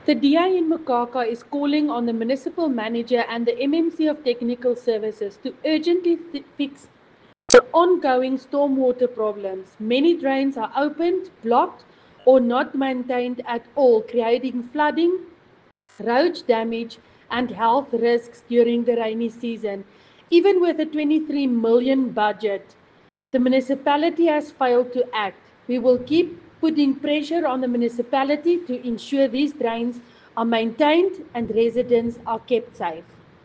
The DI in Mokaka is calling on the municipal manager and the MMC of Technical Services to urgently fix the ongoing stormwater problems. Many drains are opened, blocked, or not maintained at all, creating flooding, road damage, and health risks during the rainy season. Even with a 23 million budget, the municipality has failed to act. We will keep putting pressure on the municipality to ensure these drains are maintained and residents are kept safe.